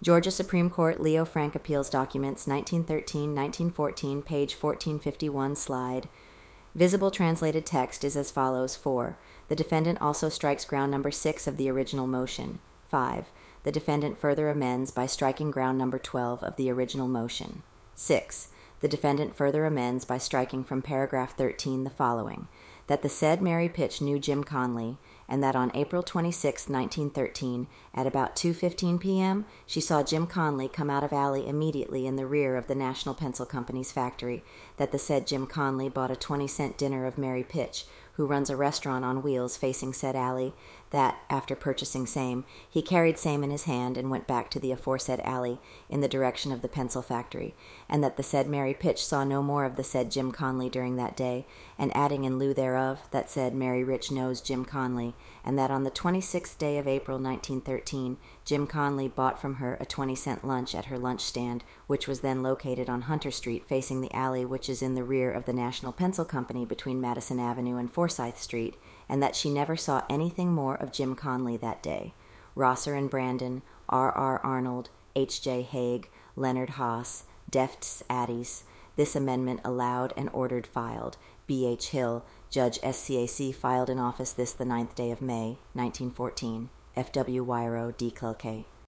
Georgia Supreme Court Leo Frank Appeals Documents 1913-1914, page 1451, slide. Visible translated text is as follows. 4. The defendant also strikes ground number 6 of the original motion. 5. The defendant further amends by striking ground number 12 of the original motion. 6. The defendant further amends by striking from paragraph 13 the following: that the said Mary Pitch knew Jim Conley, and that on April 26, 1913, at about 2:15 p.m., she saw Jim Conley come out of alley immediately in the rear of the National Pencil Company's factory, that the said Jim Conley bought a 20-cent dinner of Mary Pitch, who runs a restaurant on wheels facing said alley, that, after purchasing same, he carried same in his hand and went back to the aforesaid alley in the direction of the pencil factory, and that the said Mary Pitch saw no more of the said Jim Conley during that day, and adding in lieu thereof, that said Mary Rich knows Jim Conley, and that on the 26th day of April 1913, Jim Conley bought from her a 20-cent lunch at her lunch stand, which was then located on Hunter Street facing the alley which is in the rear of the National Pencil Company between Madison Avenue and Forsyth Street, and that she never saw anything more of Jim Conley that day. Rosser and Brandon, R. Arnold, H. J. Haig, Leonard Haas, Defts Addies. This amendment allowed and ordered filed. B. H. Hill, Judge SCAC, filed in office this the 9th day of May, 1914. F. W. Wyrow, D. Cloquet.